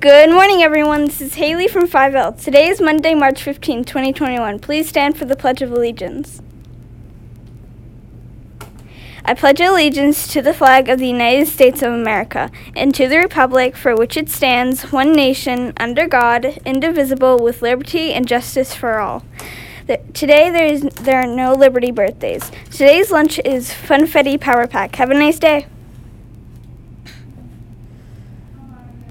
Good morning, everyone. This is Haley from 5L. Today is Monday, March 15, 2021. Please stand for the Pledge of Allegiance. I pledge allegiance to the flag of the United States of America and to the republic for which it stands, one nation, under God, indivisible, with liberty and justice for all. Today there are no Liberty birthdays. Today's lunch is Funfetti Power Pack. Have a nice day.